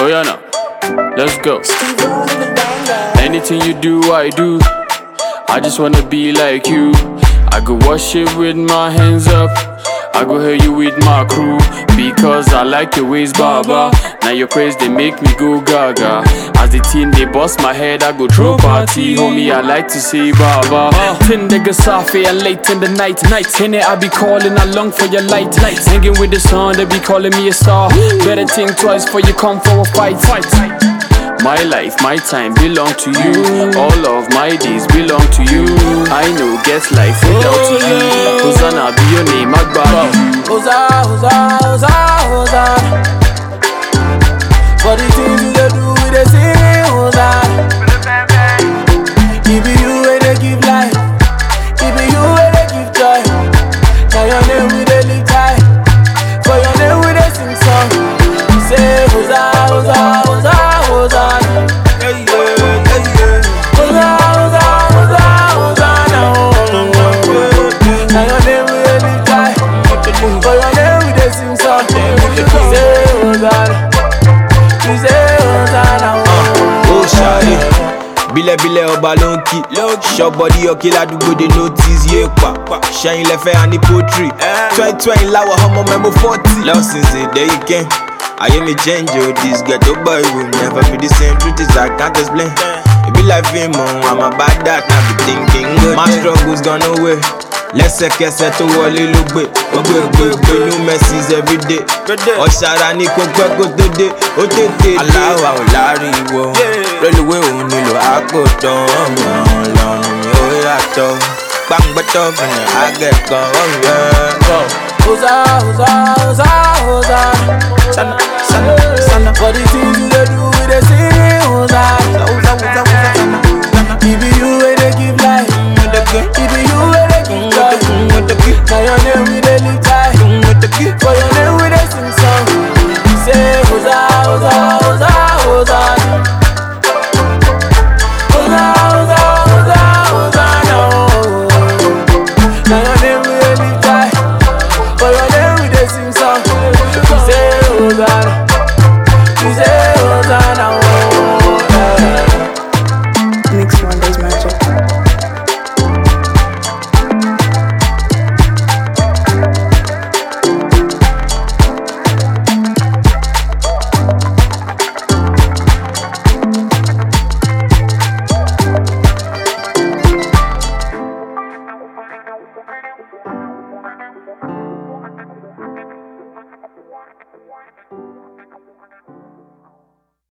Oh yeah now, let's go. Anything you do, I do. I just wanna be like you. I go worship with my hands up. I go hear you with my crew. Because I like your ways, Baba. Now your praise, they make me go gaga. As the team, they bust my head, I go throw party. Homie, I like to say Baba. Tin nigga Safi and late in the night. In it, I be calling along for your light. Hanging with the sun, they be calling me a star. Better think twice before you come for a fight. My life, my time belong to you. All of my days belong to you. I know get life without you. Hosanna be your name, Akbar. Hosanna, Hosanna, Hosanna, Hosanna. For the things you dey do, we dey sing Hosanna. It be you where they give life. It be you where they give joy. Now your name we dey lift high. For your name we dey sing song. We say Hosanna, Hosanna, Hosanna, Hosanna. Yeah, yeah, yeah, yeah. Hosanna, Hosanna, Hosanna, Hosanna. Now your name we dey lift high. For your name we dey sing song. We say Hosanna. We say Hosanna. Oh shawty, bile ọba ló ń kí. Ṣọ́bọ̀dí ọ̀kí ládùúgbò dey notice yé pa. Ṣẹ́yìn lẹ́fẹ̀ẹ́ àní poultry. 2020 láwọ̀ ọmọ mẹ́mọ́ 40. Love since the day you came. I me change you, this ghetto boy will never be the same. Truth is I can't explain. It be like him, I'm about that, I be thinking good. My struggles gone away. Lẹ́sẹ̀kẹsẹ̀ tó wọlé ló gbé. Gbogbo new messages every day. Ọ̀ṣàrà ní kò pẹ́ kó tó dé. Ó tètè dé. Aláwa ò láriwo. Rélùwé òun nílò àpò tán. Ọlọ́run mi ò yàtọ̀. Gbàngbẹ́tọ̀ fún mi àgẹ̀kọ̀ ọ̀rẹ́. Hosanna, Hosanna, Hosanna, Hosanna. Sana, sana, sana. For the things you dey do, we dey sing Hosanna. It be you where they give life. It be you where they give joy. Now your name we dey lift high. For your name we dey sing song. We say Hosanna, Hosanna.